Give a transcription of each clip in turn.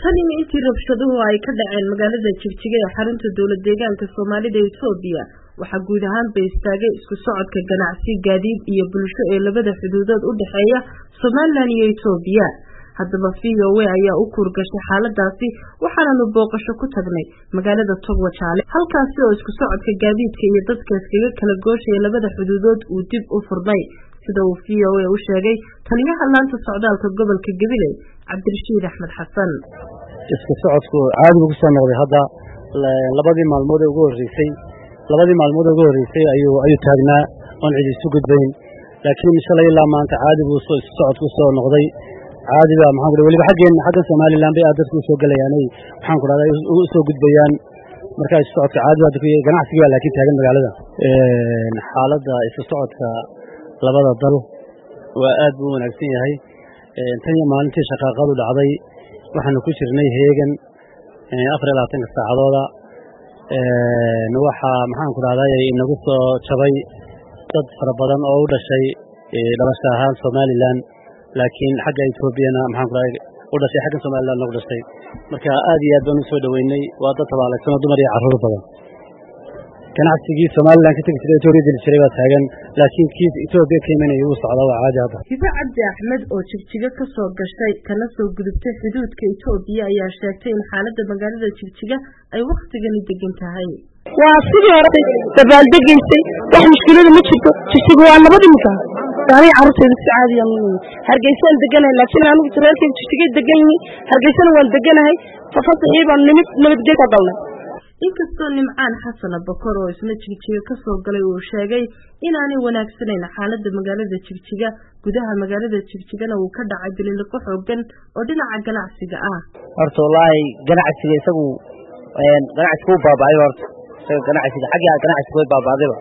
Tani intii rabshaduhu ay ka dhaceen magaalada Jigjiga ee xarunta dawlad deegaanka Soomaalida ee Itoobiya waxa guud ahaan bay istaagay isku socodka ganacsi gaadiid iyo bulsho ee labada xuduudood u dhaxeeya Soomaaliland iyo Itoobiya. Haddaba VOA ayaa u kurgashay xaaladaasi waxaanu booqasho ku tagnay magaalada Togwajaale halkaas oo isku socodka gaadiidka iyo dadka iskaga kala gooshay labada xuduudood uu dib u furmay sida uu VOA u sheegay taliyaha laanta socdaalka gobolka Gabiley Cabdirashiid Axmed Xasan. isku socodku caadi ugu soo noqday hadda labadii maalmood ugu horeysay ayuu taagnaa on cid isu gudbayn laakiin shalay ilaa maanta caadi buu isku socodku soo noqday caadi baa maxaan ku waliba xagga Soomaaliland bay dadku soo galayaan maxaan ku raday u soo gudbayaan marka isku socodka caadi baa ku ganacsiga laakiin taagan magaalada xaaladda isku socodka labada dal waa aad u wanaagsan yahay tan iyo maalintii shaqaaqadu dhacday waxaanu ku jirnay heegan 24 saacadooda waxa maxaan ku raday inagu soo jabay dad fara badan oo u dhashay dhalasho ahaan Soomaaliland laakiin xagga Itoobiyana maxaan ku raday u dhashay xagga Soomaaliland lagu dhashay marka aad iyo aad baan u soo dhaweynay waa dad tabaaleysan dumar iyo carruur badan ganacsigii Soomaaliland ka tagay Itoobiya jiray baa taagan laakiin kiis Itoobiya ka imanayay uu socdo waa caadi hadda Hiba Cabdi Axmed oo Jigjiga ka soo gashay kana soo gudubtay xuduudka Itoobiya ayaa sheegtay in xaaladda magaalada Jigjiga ay waqtigan degan tahay waa sidii hore dabaaldegayay wax mushkilada ma jirto Jigjiga waa nabad imika taari carruurteedu si caadi ah Hargeysa deganahay laakiin anigu tiraalkii Jigjiga deganay Hargeysa waan deganahay fafasaxii baan nabadgelyo ka dalnay inkastoo Nimcaan Xasan Bakor oo isna Jigjiga ka soo galay uu sheegay inaanay wanaagsanayn xaaladda magaalada Jigjiga gudaha magaalada Jigjigana uu ka dhacay biliiliqo xooggan oo dhinaca ganacsiga ah horta wallahi ganacsiga isagu ganacsigu baabay horta ganacsiga xagga ganacsigu way baabadayba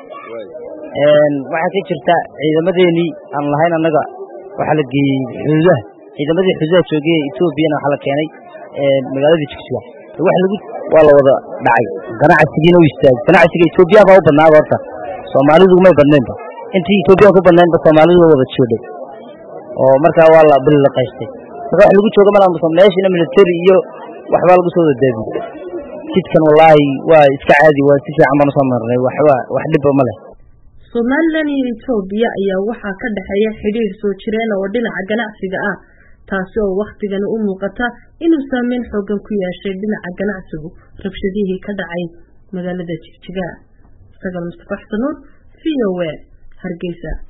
waxa ka jirta ciidamadeeni aan lahayn anaga waxa la geeyay xuduudaha ciidamadii xuduudaha joogay Itoobiyana waxa la keenay magaalada Jigjiga wax lagu waa la wada dhacay ganacsigiina uu istaagay ganacsiga Itoobiya baa u badnaa horta Soomaalidu ma badnaynba intii Itoobiya ku badnaynba Soomaalidu wada jooday oo marka waa la biliqaystay wax lagu jooga malaha meeshina military iyo waxba lagu soo daadiyay jidkan wallahi waa iska caadi waa si fiican baan soo marnay wax dhib ma leh Soomaaliland iyo Itoobiya ayaa waxa ka dhaxeeya xiriir soo jireen oo dhinaca ganacsiga ah taasi oo waqtigan u muuqata inuu saameyn xooggan ku yeeshay dhinaca ganacsigu rabshadihii ka dhacay magaalada Jigjiga. Sagal Mustafa Xanuur VOA Hargeysa.